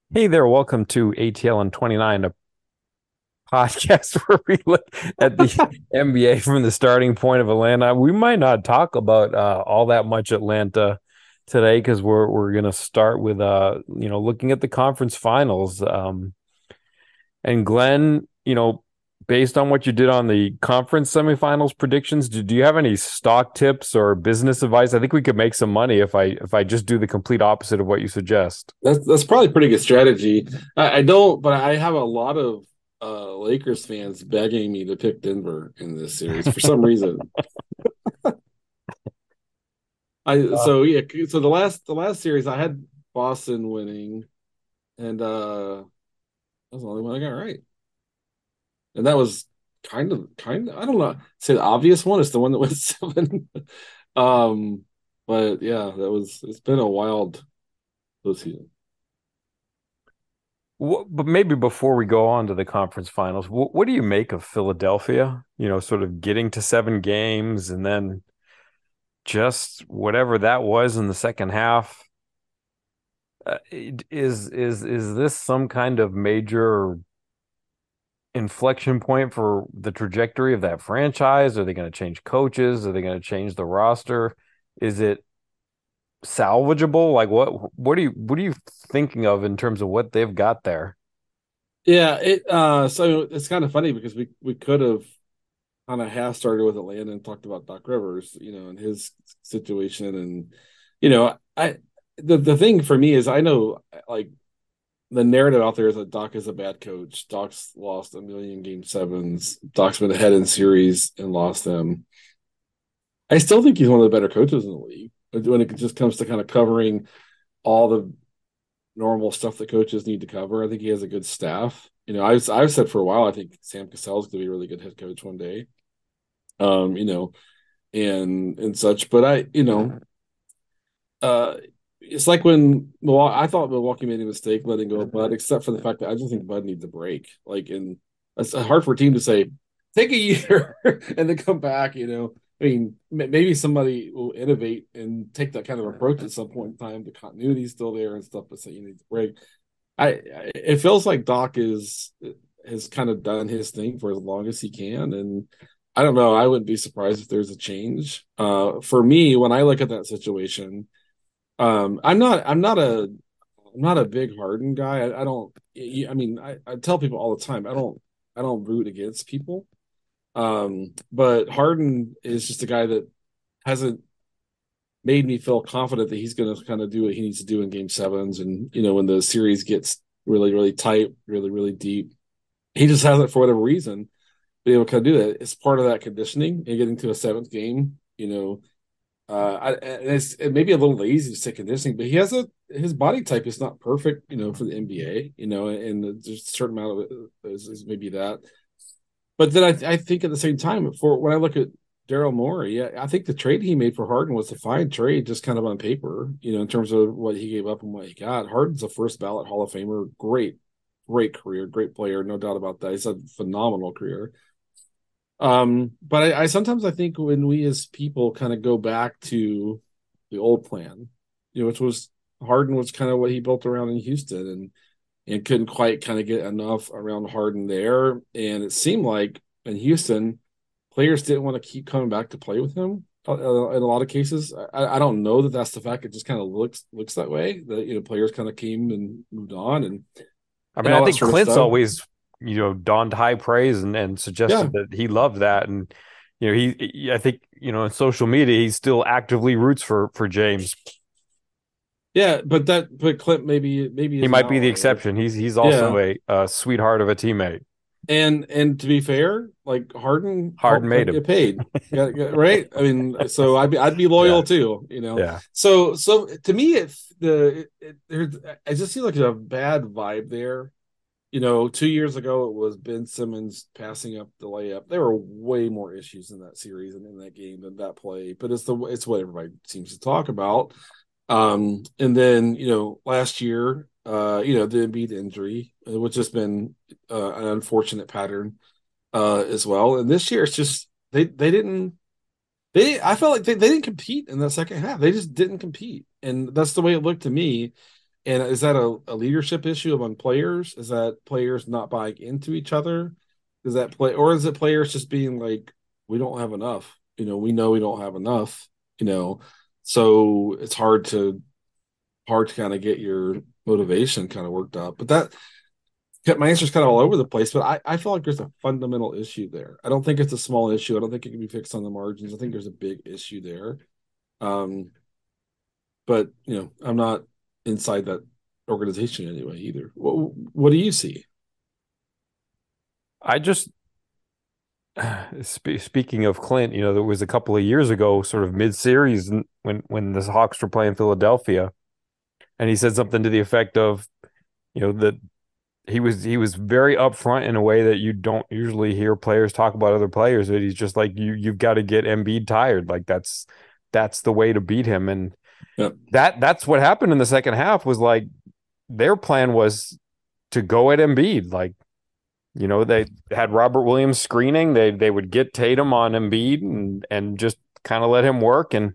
Hey there, welcome to ATL and 29, a podcast where we look at the NBA from the starting point of Atlanta. We might not talk about all that much Atlanta today because we're gonna start with looking at the conference finals. And Glenn, based on what you did on the conference semifinals predictions, do you have any stock tips or business advice? I think we could make some money if I just do the complete opposite of what you suggest. That's probably a pretty good strategy. I don't, but I have a lot of Lakers fans begging me to pick Denver in this series for some reason. I Uh, so yeah, so the last series I had Boston winning, and that's the only one I got right, and that was kind of I don't know, say the obvious one is the one that went seven. um, but yeah, it's been a wild season. But maybe before we go on to the conference finals, what do you make of Philadelphia? Sort of getting to 7 games and then just whatever that was in the second half. Is this some kind of major inflection point for the trajectory of that franchise? Are they going to change coaches? Are they going to change the roster? Is it salvageable? Like what are you thinking of in terms of what they've got there? Yeah, so it's kind of funny because we could have kind of half started with Atlanta and talked about Doc Rivers, and his situation. And I the thing for me is I know, like, the narrative out there is that Doc is a bad coach. Doc's lost a million game sevens. Doc's been ahead in series and lost them. I still think he's one of the better coaches in the league when it just comes to kind of covering all the normal stuff that coaches need to cover. I think he has a good staff. I've said for a while I think Sam Cassell is going to be a really good head coach one day. Um, you know, and such. But uh, it's like when I thought Milwaukee made a mistake letting go of Bud, except for the fact that I just think Bud needs a break. Like, and it's hard for a team to say take a year and then come back. I mean, maybe somebody will innovate and take that kind of approach at some point in time. The continuity is still there and stuff, but say you need to break. It feels like Doc has kind of done his thing for as long as he can, and I don't know. I wouldn't be surprised if there's a change. For me, when I look at that situation, I'm not a big Harden guy. I don't. I mean, I tell people all the time, I don't root against people. But Harden is just a guy that hasn't made me feel confident that he's going to kind of do what he needs to do in game sevens. And, when the series gets really, really tight, really, really deep, he just hasn't, for whatever reason, been able to kind of do that. It's part of that conditioning and getting to a seventh game. It may be a little lazy to say conditioning, but his body type is not perfect, for the NBA, and there's a certain amount of it is maybe that. But then I think at the same time, for when I look at Daryl Morey, yeah, I think the trade he made for Harden was a fine trade, just kind of on paper, in terms of what he gave up and what he got. Harden's a first ballot Hall of Famer, great, great career, great player, no doubt about that. He's a phenomenal career. But I sometimes I think when we as people kind of go back to the old plan, which was Harden was kind of what he built around in Houston, and couldn't quite kind of get enough around Harden there. And it seemed like in Houston, players didn't want to keep coming back to play with him. In a lot of cases, I don't know that that's the fact. It just kind of looks that way. That players kind of came and moved on, I mean, and I all that think sort of Clint's stuff. always, donned high praise and Yeah, suggested that he loved that. And, I think, in social media, he still actively roots for James. yeah, but Clint maybe He is an might be the outlier. exception. He's Yeah, also a sweetheart of a teammate. and to be fair, like Harden Harden helped made Clint him. get paid. Right? I mean, so I'd be loyal Yeah. too. Yeah. So to me, I just feel like there's a bad vibe there. 2 years ago it was Ben Simmons passing up the layup. There were way more issues in that series and in that game than that play, but it's what everybody seems to talk about. And then last year, the Embiid injury, which has been an unfortunate pattern as well. And this year, it's just they didn't I felt like they didn't compete in the second half. They just didn't compete, and that's the way it looked to me. And is that a leadership issue among players? Is that players not buying into each other? Is that play, or is it players just being like, we don't have enough? We know we don't have enough. You know, so it's hard to kind of get your motivation kind of worked up. But my answer is kind of all over the place. But I feel like there's a fundamental issue there. I don't think it's a small issue. I don't think it can be fixed on the margins. I think there's a big issue there. Um, but I'm not inside that organization anyway either. What do you see? I just speaking of Clint, there was a couple of years ago, sort of mid-series, when the Hawks were playing Philadelphia, and he said something to the effect of, that he was very upfront in a way that you don't usually hear players talk about other players. That he's just like, you've got to get Embiid tired. Like that's the way to beat him. And Yep. that's what happened in the second half. Was like their plan was to go at Embiid. Like, they had Robert Williams screening. They would get Tatum on Embiid and just kind of let him work. And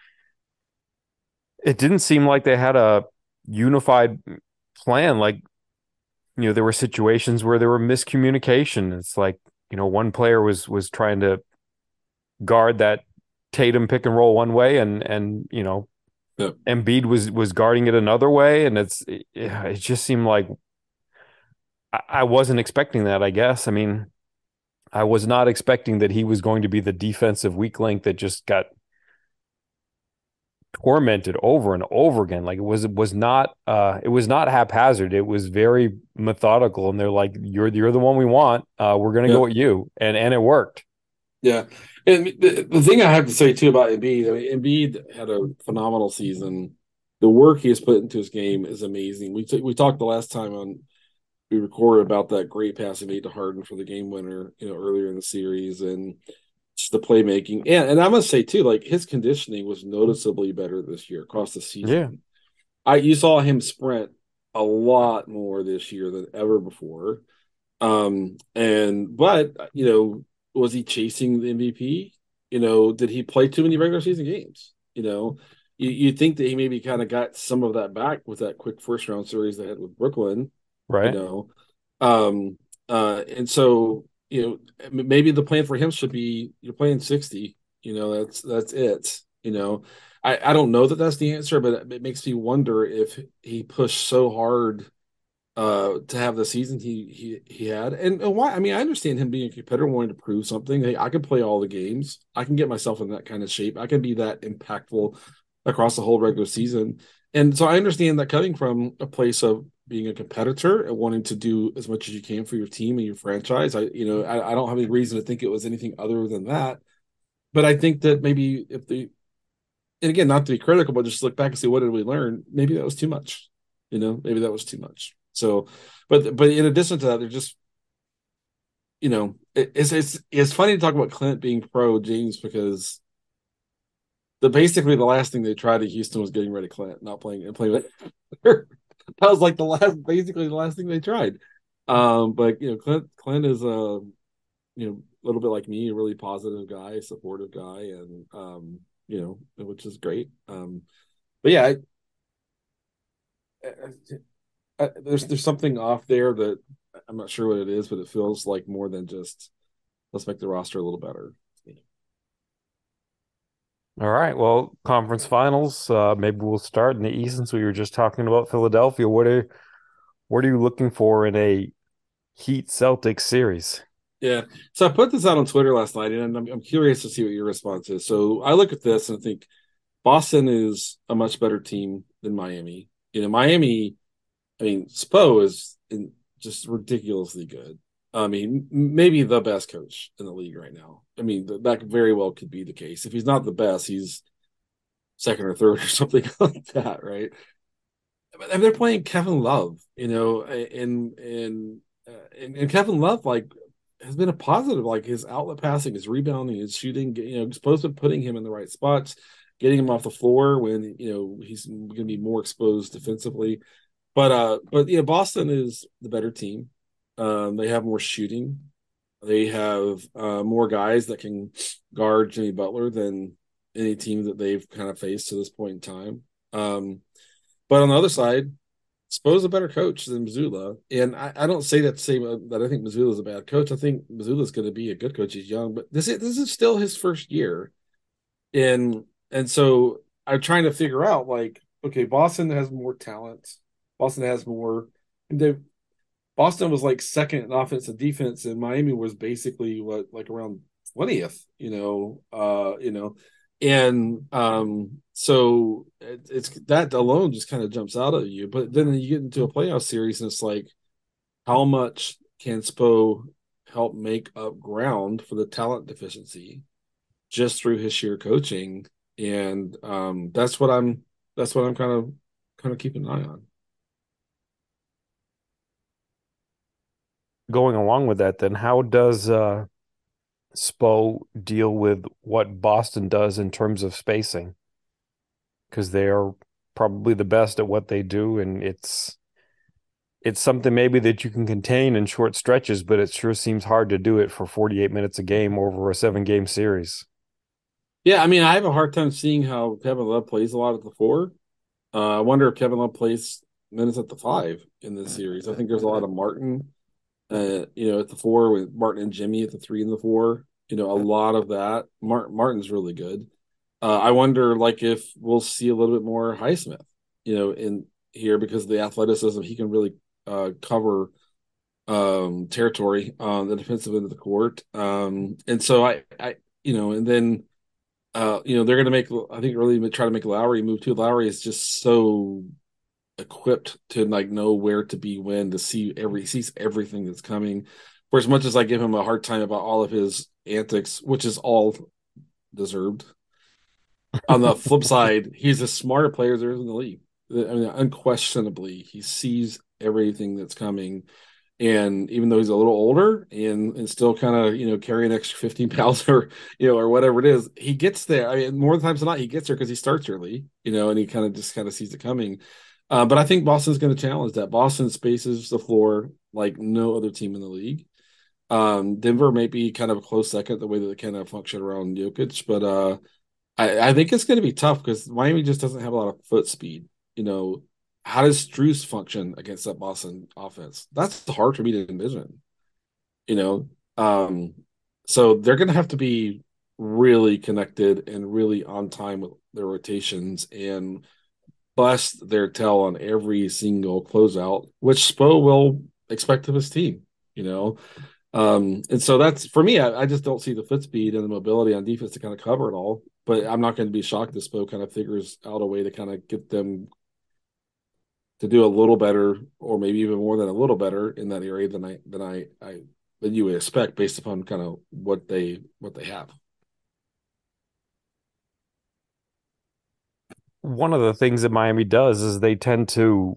it didn't seem like they had a unified plan. Like, there were situations where there were miscommunication. It's like, one player was trying to guard that Tatum pick and roll one way, and Yep. Embiid was guarding it another way, and it just seemed like I wasn't expecting that, I guess. I mean, I was not expecting that he was going to be the defensive weak link that just got tormented over and over again. Like it was not haphazard. It was very methodical. And they're like, you're the one we want. We're gonna go Yep. at you, and it worked. Yeah. And the thing I have to say too about Embiid, I mean, Embiid had a phenomenal season. The work he has put into his game is amazing. We talked the last time on we recorded about that great pass he made to Harden for the game winner, earlier in the series, and just the playmaking. And I must say too, like his conditioning was noticeably better this year across the Yeah, season. You saw him sprint a lot more this year than ever before. But was he chasing the MVP? Did he play too many regular season games? You think that he maybe kind of got some of that back with that quick first round series they had with Brooklyn, you right. know. And so, maybe the plan for him should be you're playing 60, that's it. I don't know that that's the answer, but it makes me wonder if he pushed so hard to have the season he had. And why? I mean, I understand him being a competitor wanting to prove something. Hey, I can play all the games. I can get myself in that kind of shape. I can be that impactful across the whole regular season. And so I understand that coming from a place of being a competitor and wanting to do as much as you can for your team and your franchise. I don't have any reason to think it was anything other than that. But I think that maybe and again, not to be critical, but just look back and say, what did we learn? Maybe that was too much. Maybe that was too much. So, but in addition to that, they're just, it's funny to talk about Clint being pro James because basically the last thing they tried at Houston was getting rid of Clint, not playing with. That was like basically the last thing they tried. But Clint is a little bit like me, a really positive guy, supportive guy, and which is great. But yeah, there's something off there that I'm not sure what it is, but it feels like more than just let's make the roster a little better. All right. Well, conference finals. Maybe we'll start in the East since we were just talking about Philadelphia. What are you looking for in a Heat Celtics series? Yeah. So I put this out on Twitter last night, and I'm curious to see what your response is. So I look at this and I think Boston is a much better team than Miami. Miami, I mean, Spo is just ridiculously good. I mean, maybe the best coach in the league right now. I mean, that very well could be the case. If he's not the best, he's second or third or something like that, right? And they're playing Kevin Love, and Kevin Love like has been a positive. Like his outlet passing, his rebounding, his shooting, supposed to putting him in the right spots, getting him off the floor when he's going to be more exposed defensively. But yeah, Boston is the better team. They have more shooting. They have more guys that can guard Jimmy Butler than any team that they've kind of faced to this point in time. But on the other side, Spo's a better coach than Missoula, and I don't say that to say that I think Missoula's a bad coach. I think Missoula's going to be a good coach. He's young, but this is still his first year, and so I'm trying to figure out like, okay, Boston has more talent. Boston has more. And they Boston was like second in offense and defense, and Miami was basically what like around 20th, and so it's that alone just kind of jumps out at you. But then you get into a playoff series, and it's like, how much can Spo help make up ground for the talent deficiency just through his sheer coaching? And that's what I'm kind of keeping an eye on. Going along with that, then how does Spo deal with what Boston does in terms of spacing? Because they are probably the best at what they do, and it's something maybe that you can contain in short stretches, but it sure seems hard to do it for 48 minutes a game over a 7 game series. Yeah, I mean, I have a hard time seeing how Kevin Love plays a lot at the four. I wonder if Kevin Love plays minutes at the five in this series. I think there's a lot of Martin, at the four with Martin and Jimmy at the three and the four. A lot of that. Martin's really good. I wonder, like, if we'll see a little bit more Highsmith, in here because of the athleticism he can really cover territory on the defensive end of the court. And so and then they're going to make, I think, really try to make Lowry move too. Lowry is just so equipped to like know where to be when to sees everything that's coming. For as much as I give him a hard time about all of his antics, which is all deserved. On the flip side, he's the smarter player there is in the league. I mean, unquestionably, he sees everything that's coming. And even though he's a little older and still kind of carry an extra 15 pounds or whatever it is, he gets there. I mean, more times than not, he gets there because he starts early, and he kind of sees it coming. But I think Boston's going to challenge that. Boston spaces the floor like no other team in the league. Denver may be kind of a close second the way that they kind of function around Jokic, but I think it's going to be tough because Miami just doesn't have a lot of foot speed. You know, how does Strus function against that Boston offense? That's hard for me to envision. You know, um, so they're going to have to be really connected and really on time with their rotations and bust their tail on every single closeout, which Spo will expect of his team. You know, and so that's for me. I just don't see the foot speed and the mobility on defense to kind of cover it all. But I'm not going to be shocked if Spo kind of figures out a way to kind of get them to do a little better, or maybe even more than a little better in that area than you would expect based upon kind of what they have. One of the things that Miami does is they tend to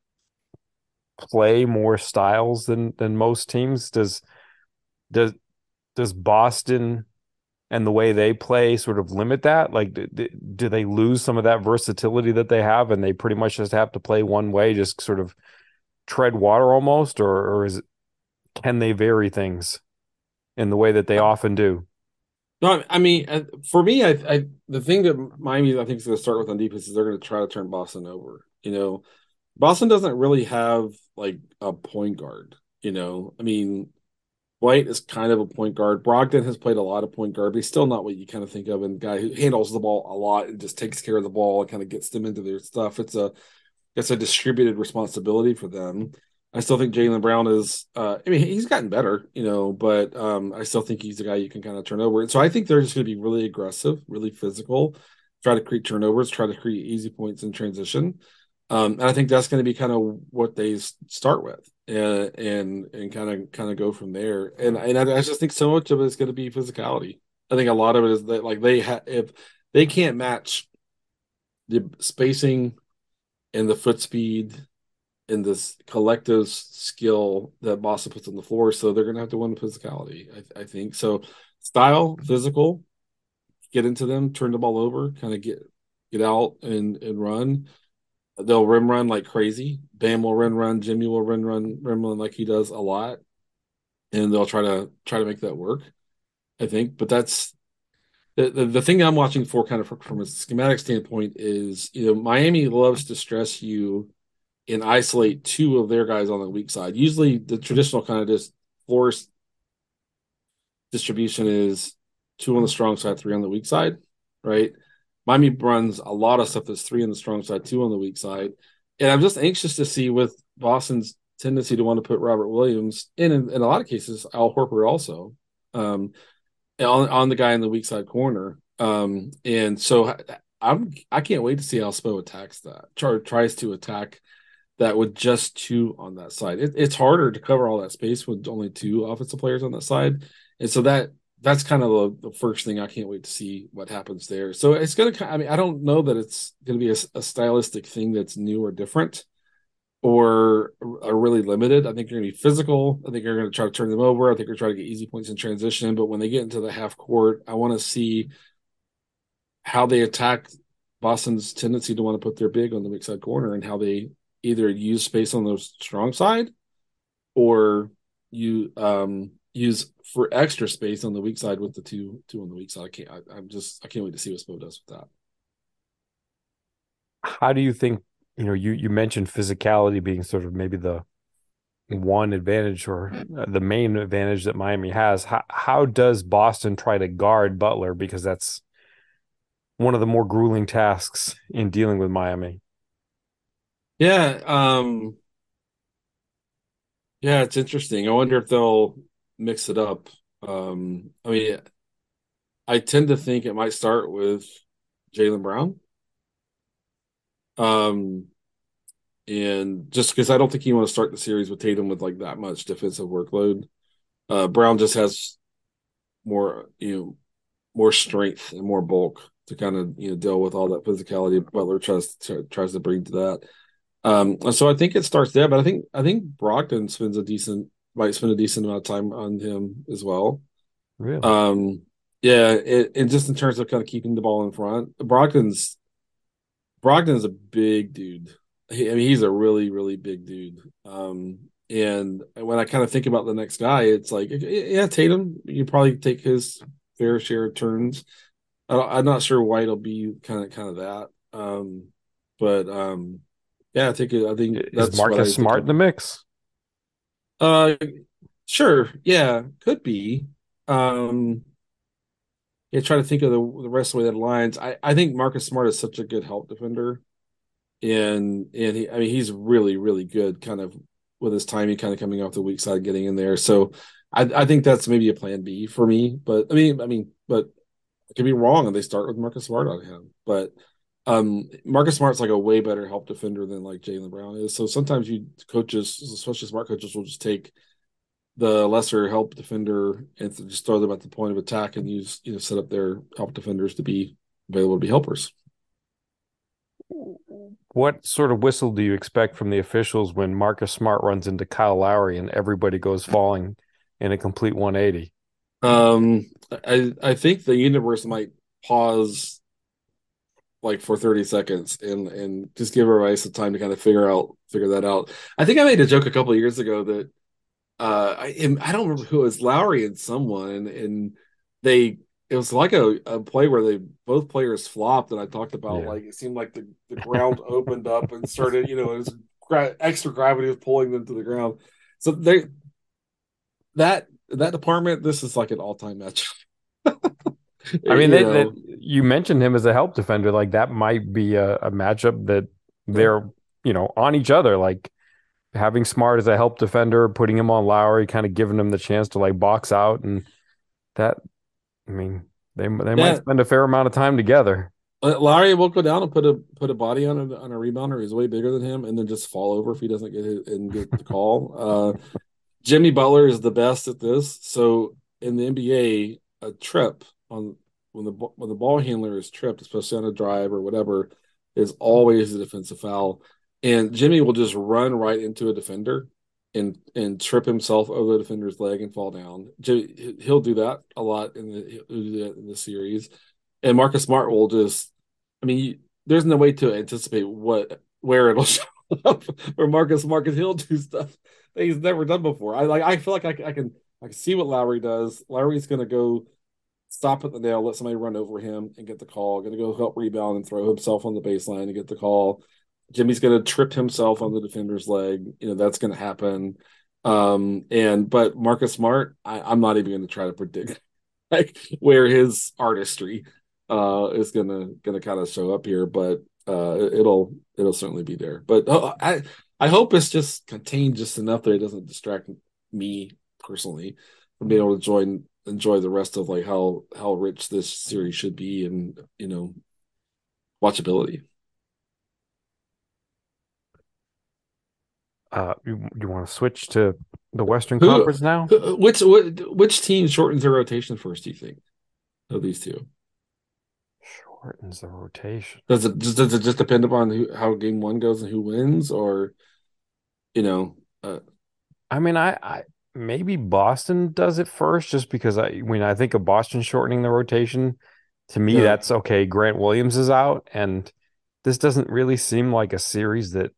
play more styles than most teams. Does does Boston and the way they play sort of limit that? Like, do they lose some of that versatility that they have, and they pretty much just have to play one way, just sort of tread water almost, can they vary things in the way that they often do? No, I mean, for me, the thing that Miami I think is going to start with on defense is they're going to try to turn Boston over. Boston doesn't really have like a point guard. I mean, White is kind of a point guard. Brogdon has played a lot of point guard, but he's still not what you kind of think of. And guy who handles the ball a lot and just takes care of the ball and kind of gets them into their stuff. It's a distributed responsibility for them. I still think Jaylen Brown is. I mean, he's gotten better, but I still think he's a guy you can kind of turn over. And so I think they're just going to be really aggressive, really physical, try to create turnovers, try to create easy points in transition. And I think that's going to be kind of what they start with, and kind of go from there. And I just think so much of it is going to be physicality. I think a lot of it is that like if they can't match the spacing and the foot speed and this collective skill that Boston puts on the floor, so they're going to have to win the physicality. I think so. Style, physical, get into them, turn the ball over, kind of get out and run. They'll rim run like crazy. Bam will run. Jimmy will rim run like he does a lot, and they'll try to make that work. I think, but that's the thing I'm watching for, kind of from a schematic standpoint, is Miami loves to stress you and isolate two of their guys on the weak side. Usually, the traditional kind of just force distribution is two on the strong side, three on the weak side, right? Miami runs a lot of stuff that's three on the strong side, two on the weak side. And I'm just anxious to see with Boston's tendency to want to put Robert Williams in a lot of cases, Al Horford also, um, on the guy in the weak side corner. And so I can't wait to see how Spo attacks that, tries to attack that with just two on that side. It's harder to cover all that space with only two offensive players on that side, and so that's kind of the first thing I can't wait to see what happens there. So it's gonna. I mean, I don't know that it's gonna be a stylistic thing that's new or different or are really limited. I think you're gonna be physical. I think you're gonna try to turn them over. I think you're trying to get easy points in transition. But when they get into the half court, I want to see how they attack Boston's tendency to want to put their big on the weak side corner and how they either use space on the strong side or you use for extra space on the weak side with the two on the weak side. I can't wait to see what Spo does with that. How do you think, you mentioned physicality being sort of maybe the one advantage or the main advantage that Miami has. How does Boston try to guard Butler? Because that's one of the more grueling tasks in dealing with Miami. Yeah, yeah, it's interesting. I wonder if they'll mix it up. I mean, I tend to think it might start with Jaylen Brown. Um, and just because I don't think you want to start the series with Tatum with like that much defensive workload. Brown just has more, more strength and more bulk to kind of deal with all that physicality Butler tries to bring to that. So I think it starts there, but I think Brogdon might spend a decent amount of time on him as well. Really? Yeah, and just in terms of kind of keeping the ball in front, Brogdon's a big dude. I mean, he's a really, really big dude. And when I kind of think about the next guy, it's like, yeah, Tatum, you probably take his fair share of turns. I'm not sure why it'll be kind of that. But yeah, I think Is that's what Marcus I think Smart in the of. mix? Uh, sure, yeah, could be. Um, yeah, try to think of the rest of the way that aligns. I think Marcus Smart is such a good help defender, and I mean he's really really good, kind of with his timing, kind of coming off the weak side, getting in there. So I think that's maybe a plan B for me. But but I could be wrong, and they start with Marcus Smart on him. But Marcus Smart's like a way better help defender than like Jaylen Brown is. So sometimes coaches, especially smart coaches, will just take the lesser help defender and just throw them at the point of attack and use set up their help defenders to be available to be helpers. What sort of whistle do you expect from the officials when Marcus Smart runs into Kyle Lowry and everybody goes falling in a complete 180? I think the universe might pause like for 30 seconds and just give everybody some time to kind of figure that out. I think I made a joke a couple of years ago that I don't remember who it was, Lowry and someone, and they it was like a play where they both players flopped, and I talked about Yeah. like it seemed like the ground opened up and started, it was extra gravity was pulling them to the ground. So they that department, this is like an all time match. I mean, you know, you mentioned him as a help defender. Like that might be a matchup that yeah, they're, on each other. Like having Smart as a help defender, putting him on Lowry, kind of giving him the chance to like box out, and that. I mean, they might yeah. spend a fair amount of time together. Lowry will go down and put a body on a rebounder who's way bigger than him, and then just fall over if he doesn't get the call. Jimmy Butler is the best at this. So in the NBA, a trip on when the ball handler is tripped, especially on a drive or whatever, is always a defensive foul. And Jimmy will just run right into a defender and trip himself over the defender's leg and fall down. He'll do that a lot in the series. And Marcus Smart will just, I mean, there's no way to anticipate where it'll show up. Or Marcus Smart, because he'll do stuff that he's never done before. I feel like I can see what Lowry does. Lowry's gonna go stop at the nail, let somebody run over him and get the call. Gonna go help rebound and throw himself on the baseline and get the call. Jimmy's going to trip himself on the defender's leg. That's going to happen. But Marcus Smart, I'm not even going to try to predict like where his artistry is gonna kind of show up here, but it'll certainly be there. But I hope it's just contained just enough that it doesn't distract me personally from being able to enjoy the rest of like how rich this series should be and watchability. You want to switch to the Western Who, Conference now? which team shortens their rotation first? Do you think of these two? Shortens the rotation. Does it just depend upon how game one goes and who wins, or you know? I mean, I maybe Boston does it first, just because when I think of Boston shortening the rotation, to me Yeah, that's okay. Grant Williams is out, and this doesn't really seem like a series that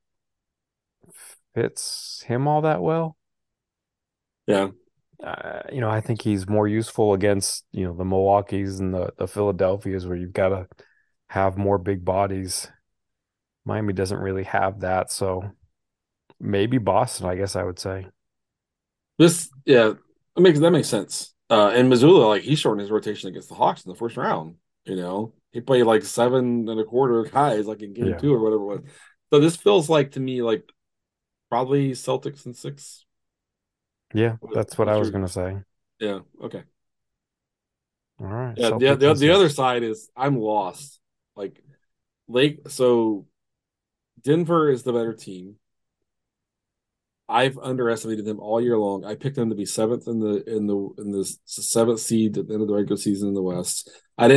fits him all that well. yeah. I think he's more useful against, the Milwaukee's and the Philadelphias, where you've got to have more big bodies. Miami doesn't really have that, so maybe Boston, I guess I would say. Yeah, that makes sense. And Missoula, like he shortened his rotation against the Hawks in the first round. He played like 7 1/4 guys, like in game Yeah. two or whatever it was. So this feels like to me like probably Celtics in six. Yeah, that's what I What's was your gonna say. Yeah, okay. All right, Yeah, the Celtics the and the other six. side is I'm lost. Like so Denver is the better team. I've underestimated them all year long. I picked them to be seventh in the seventh seed at the end of the regular season in the West.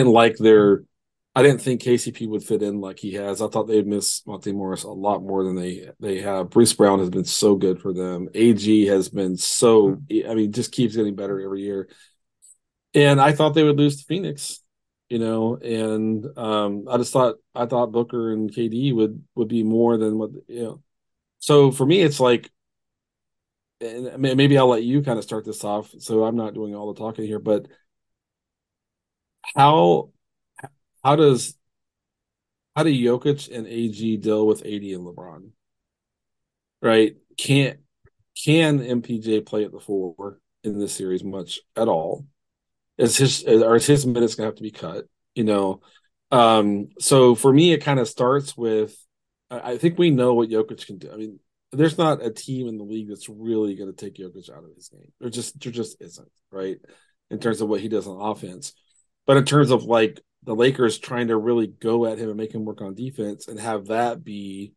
I didn't think KCP would fit in like he has. I thought they'd miss Monte Morris a lot more than they have. Bruce Brown has been so good for them. AG has been just keeps getting better every year. And I thought they would lose to Phoenix, and I thought Booker and KD would be more than what. So for me, it's like, and maybe I'll let you kind of start this off, so I'm not doing all the talking here. But how how does how do Jokic and AG deal with AD and LeBron? Right? Can MPJ play at the four in this series much at all? Is his minutes gonna have to be cut? You know, so for me, it kind of starts with I think we know what Jokic can do. I mean, there's not a team in the league that's really going to take Jokic out of his game. There just isn't, right? In terms of what he does on offense, but in terms of like the Lakers trying to really go at him and make him work on defense and have that be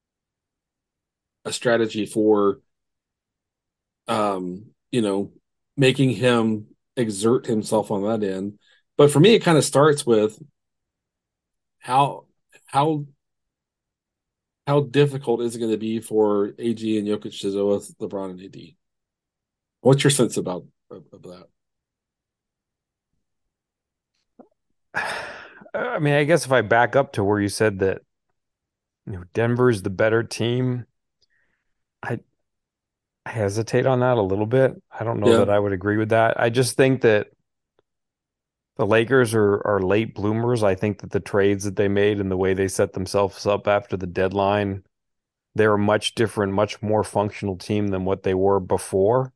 a strategy for, um, you know, making him exert himself on that end. But for me, it kind of starts with how how how difficult is it going to be for AG and Jokic to deal with LeBron and AD? What's your sense of that? I mean, I guess if I back up to where you said that, Denver's the better team, I hesitate on that a little bit. I don't know Yeah, that I would agree with that. I just think that the Lakers are late bloomers. I think that the trades that they made and the way they set themselves up after the deadline, they're a much different, much more functional team than what they were before.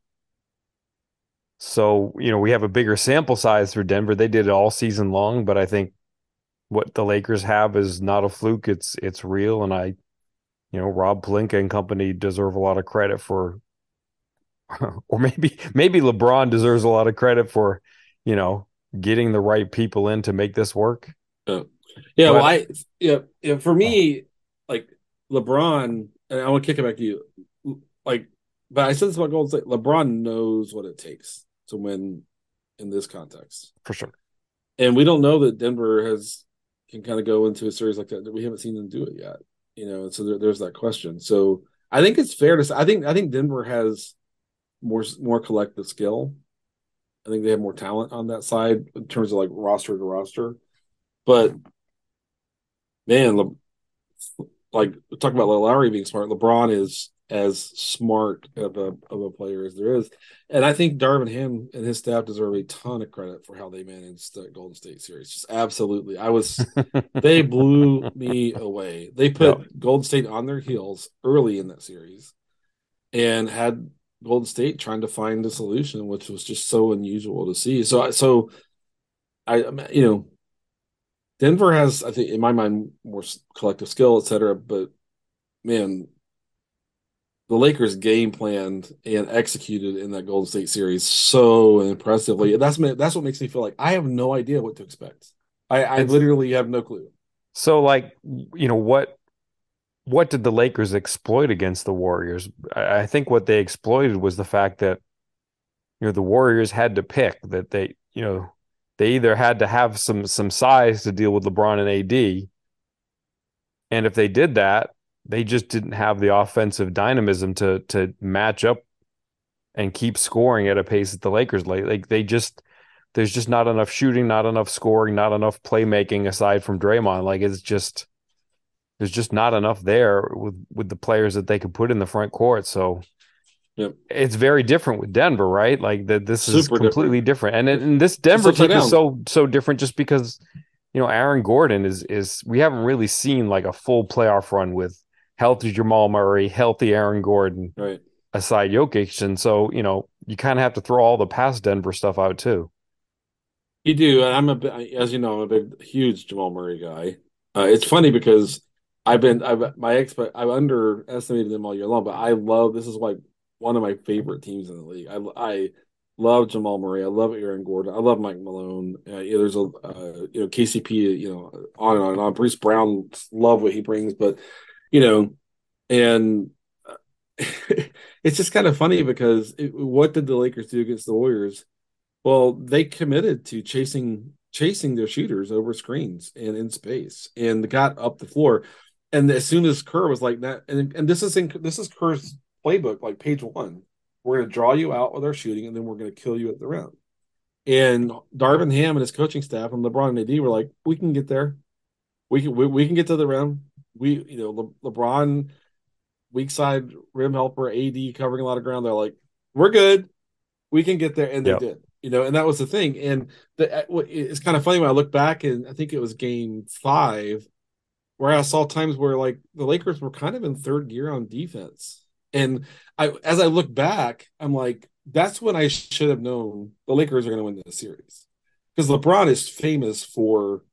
So, we have a bigger sample size for Denver. They did it all season long, but I think what the Lakers have is not a fluke. It's real, and Rob Pelinka and company deserve a lot of credit for, or maybe LeBron deserves a lot of credit for, you know, getting the right people in to make this work. yeah, yeah. Well, But yeah. For oh, me, like LeBron, and I want to kick it back to you. Like, but I said this about Golden State. LeBron knows what it takes to win in this context, for sure. and we don't know that Denver can kind of go into a series like that. We haven't seen them do it yet, And so there's that question. So I think it's fair to say. I think Denver has more collective skill. I think they have more talent on that side in terms of like roster to roster. But man, like talk about Lowry being smart. LeBron is as smart of a player as there is. And I think Darvin Ham and his staff deserve a ton of credit for how they managed the Golden State series. Just absolutely. They blew me away. They Yeah. put Golden State on their heels early in that series and had Golden State trying to find a solution, which was just so unusual to see. You know, Denver has, I think, in my mind, more collective skill, et cetera. But man, the Lakers game planned and executed in that Golden State series so impressively. And that's what makes me feel like I have no idea what to expect. I And literally have no clue. so like, what did the Lakers exploit against the Warriors? I think what they exploited was the fact that, the Warriors had to pick that they either had to have some size to deal with LeBron and AD, and if they did that, they just didn't have the offensive dynamism to match up and keep scoring at a pace that the Lakers like there's just not enough shooting, not enough scoring, not enough playmaking aside from Draymond. Like there's just not enough there with the players that they could put in the front court. So Yep. it's very different with Denver, right? Like that this is Super different. completely different. And this It's Denver upside team is down. so different just because Aaron Gordon is we haven't really seen like a full playoff run with healthy Jamal Murray, healthy Aaron Gordon Right. aside Jokic. And so, you kind of have to throw all the past Denver stuff out too. You do. And as you know, I'm a big, huge Jamal Murray guy. It's funny because I've underestimated them all year long, but this is like one of my favorite teams in the league. I love Jamal Murray. I love Aaron Gordon. I love Mike Malone. There's KCP, on and on and on. Bruce Brown, love what he brings, but, you know, and it's just kind of funny because what did the Lakers do against the Warriors? Well, they committed to chasing their shooters over screens and in space, and got up the floor. And as soon as Kerr was like that, and this is Kerr's playbook, like page one. We're going to draw you out with our shooting, and then we're going to kill you at the rim. And Darvin Ham and his coaching staff and LeBron and AD were like, we can get there. We can get to the rim. LeBron weak side rim helper, AD covering a lot of ground. They're like, we're good, we can get there, and they Yep. did. And that was the thing. And it's kind of funny when I look back, and I think it was Game 5 where I saw times where like the Lakers were kind of in third gear on defense. And as I look back, I'm like, that's when I should have known the Lakers are going to win this series, because LeBron is famous for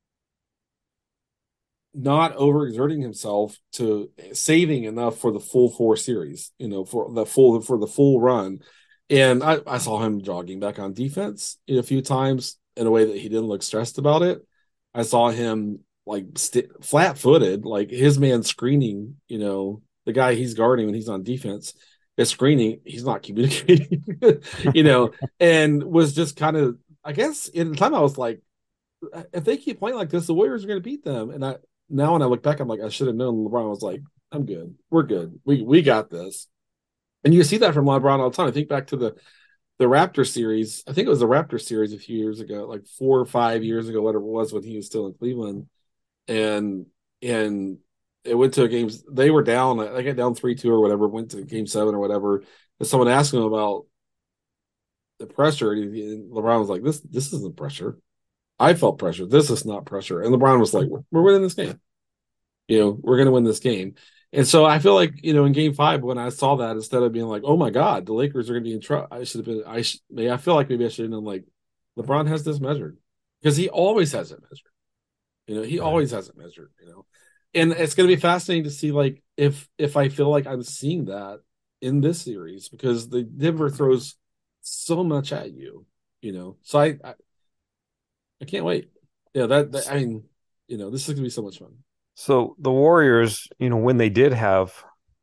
not overexerting himself to saving enough for the full four series, for the full run. And I saw him jogging back on defense a few times in a way that he didn't look stressed about it. I saw him like flat footed, like his man screening, the guy he's guarding when he's on defense is screening. He's not communicating, and was just kind of, I guess, in the time I was like, if they keep playing like this, the Warriors are going to beat them. And now when I look back, I'm like, I should have known. LeBron was like, I'm good. We're good. We got this. And you see that from LeBron all the time. I think back to the Raptor series. I think it was the Raptor series a few years ago, like 4 or 5 years ago, whatever it was, when he was still in Cleveland. And it went to a game. They were down. They got down 3-2 or whatever. Went to Game 7 or whatever. And someone asked him about the pressure, and LeBron was like, "This isn't pressure. I felt pressure. This is not pressure." And LeBron was like, "We're winning this game. We're going to win this game." And so I feel like, in Game 5, when I saw that, instead of being like, "Oh my God, the Lakers are going to be in trouble," I should have been. I feel like maybe I should have known, like, LeBron has this measured, because he always has it measured. He Right. always has it measured. And it's going to be fascinating to see, like, if I feel like I'm seeing that in this series, because the Denver throws so much at you. So I can't wait. Yeah, that I mean, this is going to be so much fun. So the Warriors, when they did have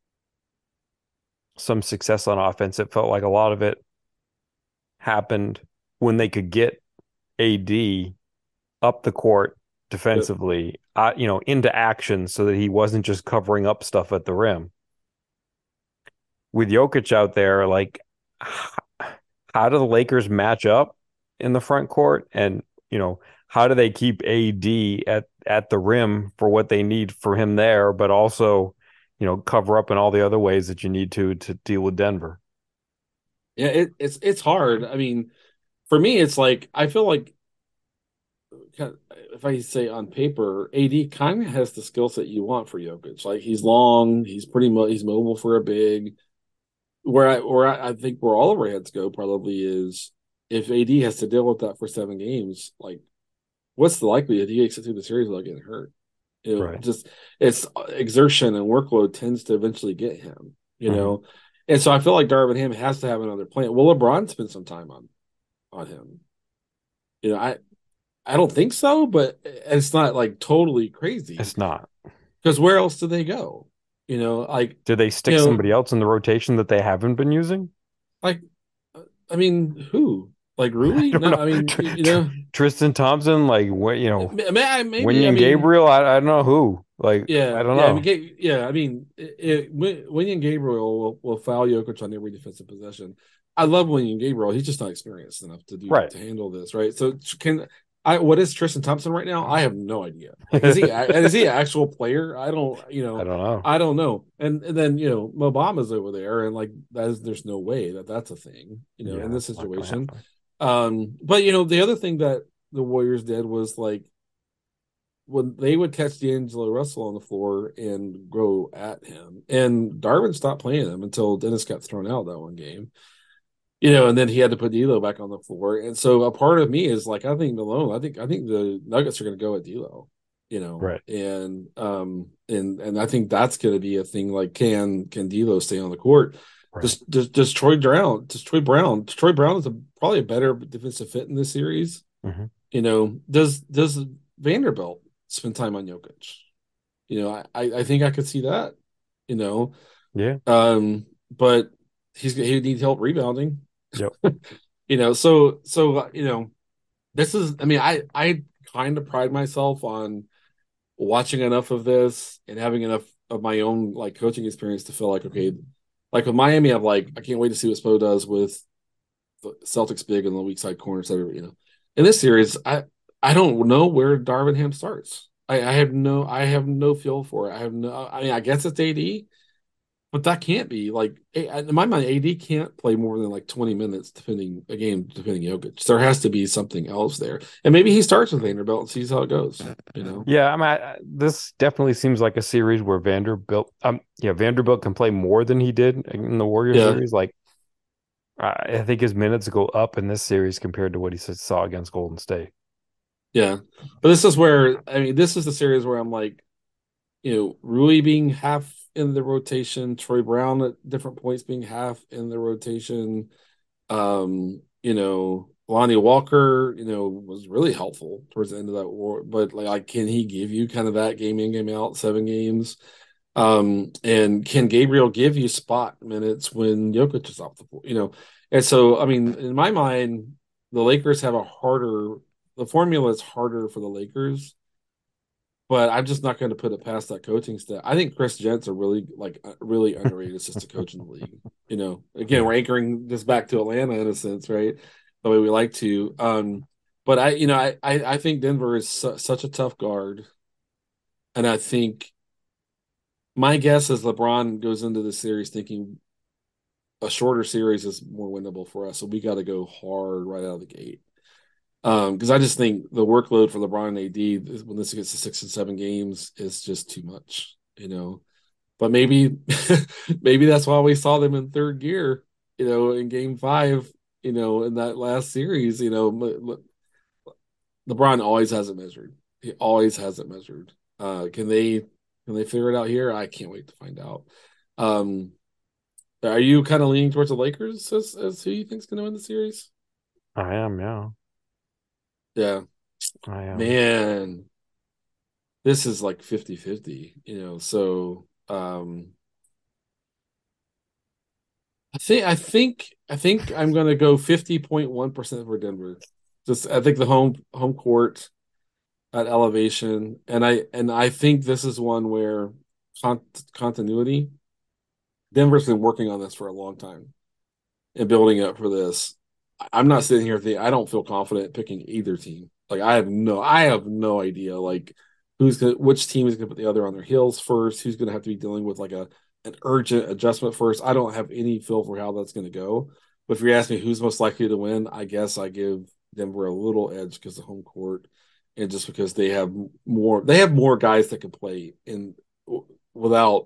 some success on offense, it felt like a lot of it happened when they could get AD up the court Yep. defensively, into action so that he wasn't just covering up stuff at the rim. With Jokic out there, like, how do the Lakers match up in the front court? And, how do they keep AD at the rim for what they need for him there, but also, cover up in all the other ways that you need to deal with Denver. Yeah, it's hard. I mean, for me, it's like I feel like if I say on paper, AD kind of has the skill set you want for Jokic. Like he's long, he's mobile for a big. I think where all of our heads go probably is if AD has to deal with that for 7 games, like what's the likelihood he makes it through the series without getting hurt? Right. Just it's exertion and workload tends to eventually get him, Hmm. and so I feel like Darvin Ham has to have another plan. Will LeBron spend some time on him? I don't think so, but it's not like totally crazy It's not. because where else do they go? Like Do they you stick know, somebody else in the rotation that they haven't been using? like I mean, who? Like I Rui? don't No, know. I mean, Tristan Thompson, like what, maybe. I Wenyen mean, Gabriel, I don't know who. Like, I yeah, don't yeah. I mean, know. yeah. I mean, William Gabriel will foul Jokic on every defensive possession. I love William Gabriel. He's just not experienced enough Right. to handle this, right? So can I? What is Tristan Thompson right now? I have no idea. Like, is he an actual player? I don't. I don't know. I don't know. And then Mobama's over there, and like there's no way that that's a thing. In Yeah, this it's not gonna situation. happen. But the other thing that the Warriors did was like when they would catch D'Angelo Russell on the floor and go at him, and Darvin stopped playing him until Dennis got thrown out that one game. And then he had to put D'Lo back on the floor, and so a part of me is like, I think Malone, I think the Nuggets are going to go at D'Lo, Right. and I think that's going to be a thing. Like, can D'Lo stay on the court? Right. Does Troy Brown? Troy Brown is probably a better defensive fit in this series. Hmm. Does Vanderbilt spend time on Jokic? I think I could see that. You know, Yeah. but he needs help rebounding. Yep. So this is. I mean, I kind of pride myself on watching enough of this and having enough of my own like coaching experience to feel like, okay, like with Miami, I'm like, I can't wait to see what Spo does with the Celtics big in the weak side corner, etc. In this series, I don't know where Darvin Ham starts. I have no feel for it. I mean, I guess it's AD, but that can't be like in my mind. AD can't play more than like 20 minutes defending a game, defending Jokic. There has to be something else there, and maybe he starts with Vanderbilt and sees how it goes. You know, Yeah, I mean, this definitely seems like a series where Vanderbilt can play more than he did in the Warriors yeah, series. Like, I think his minutes go up in this series compared to what he saw against Golden State. yeah. But this is where I mean, this is the series where I'm like, Rui being half in the rotation, Troy Brown at different points being half in the rotation. Lonnie Walker, was really helpful towards the end of that war. But like, can he give you kind of that game in, game out, 7 games? And can Gabriel give you spot minutes when Jokic is off the floor? And so I mean, in my mind, the Lakers have the formula is harder for the Lakers, but I'm just not going to put it past that coaching staff. I think Chris Gent's a really underrated assistant coach in the league. Again, Yeah. we're anchoring this back to Atlanta in a sense, right? The way we like to. But I think Denver is such a tough guard, and I think my guess is LeBron goes into the series thinking a shorter series is more winnable for us, so we got to go hard right out of the gate. Because I just think the workload for LeBron and AD when this gets to 6 and 7 games is just too much. But maybe maybe that's why we saw them in third gear, in game 5, in that last series. LeBron always has it measured. He always has it measured. Can they figure it out here? I can't wait to find out. Um, are you kind of leaning towards the Lakers as who you think's going to win the series? I am, yeah. Yeah, I am. man, this is like 50-50, so I think I'm gonna go 50.1% for Denver. Just I think the home court at elevation, and I think this is one where continuity. Denver's been working on this for a long time and building up for this. I'm not sitting here thinking I don't feel confident picking either team. Like I have no idea like which team is gonna put the other on their heels first, who's gonna have to be dealing with like an urgent adjustment first. I don't have any feel for how that's gonna go. But if you ask me who's most likely to win, I guess I give Denver a little edge because of home court, and just because they have more guys that can play in without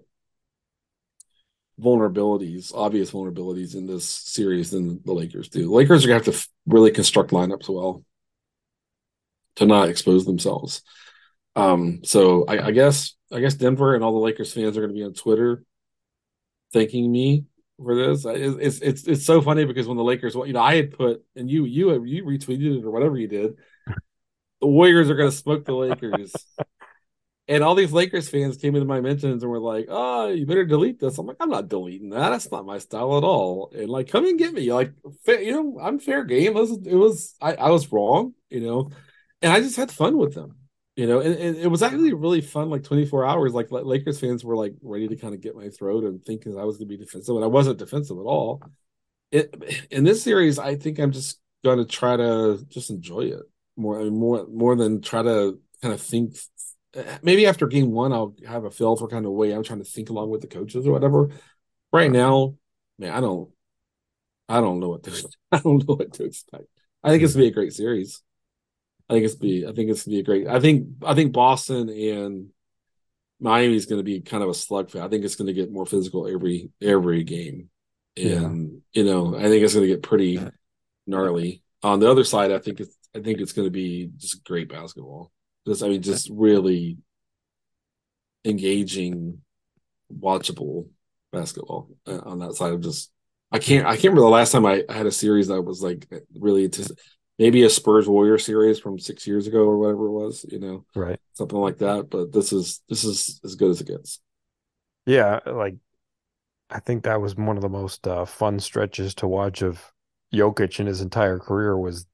obvious vulnerabilities in this series than the Lakers do. The Lakers are gonna have to really construct lineups well to not expose themselves. So I guess Denver and all the Lakers fans are going to be on Twitter thanking me for this. It's so funny because when the Lakers, I had put and you retweeted it or whatever you did. The Warriors are going to smoke the Lakers. And all these Lakers fans came into my mentions and were like, "Oh, you better delete this." I'm like, "I'm not deleting that. That's not my style at all." And like, come and get me. Like, I'm fair game. I was wrong, and I just had fun with them, and it was actually really fun. Like 24 hours, like Lakers fans were like ready to kind of get my throat and thinking I was going to be defensive, and I wasn't defensive at all. In this series, I think I'm just going to try to just enjoy it more than try to kind of think maybe after game one, I'll have a feel for kind of way I'm trying to think along with the coaches or whatever. Right now, man, I don't know what to, I don't know what to expect. I think it's gonna be a great series. I think it's gonna be a great. I think Boston and Miami is going to be kind of a slugfest. I think it's going to get more physical every game, Yeah. and I think it's going to get pretty gnarly. On the other side, I think it's going to be just great basketball. Just really engaging, watchable basketball on that side of just. I can't remember the last time I had a series that was like really maybe a Spurs Warrior series from 6 years ago or whatever it was, Right. something like that. But this is as good as it gets. Yeah. Like, I think that was one of the most fun stretches to watch of Jokic in his entire career was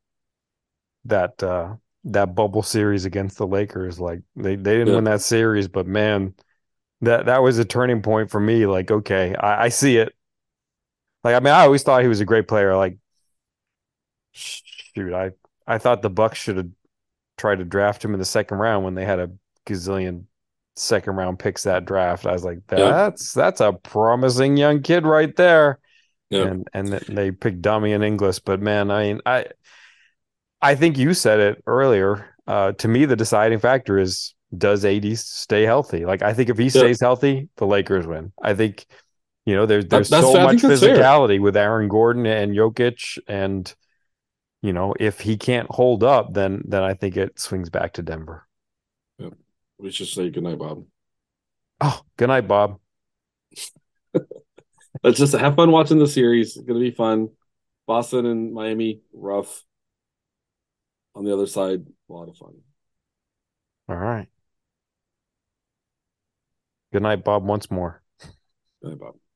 that bubble series against the Lakers. Like they didn't Yeah, win that series, but man, that was a turning point for me. Like, okay, I see it. Like, I mean, I always thought he was a great player. Like, shoot, I thought the Bucks should have tried to draft him in the second round when they had a gazillion second round picks that draft. I was like, yeah, that's a promising young kid right there. yeah, And they picked Damian Inglis, but man, I mean, I think you said it earlier. To me, the deciding factor is does AD stay healthy? Like, I think if he yeah. stays healthy, the Lakers win. I think, there's That's so fair. I think much that's fair. physicality with Aaron Gordon and Jokic, and if he can't hold up, then I think it swings back to Denver. Yeah. We should say goodnight, Bob. Oh, good night, Bob. Let's just have fun watching the series. It's gonna be fun. Boston and Miami, rough. On the other side, a lot of fun. All right. Good night, Bob, once more. Goodnight, Bob.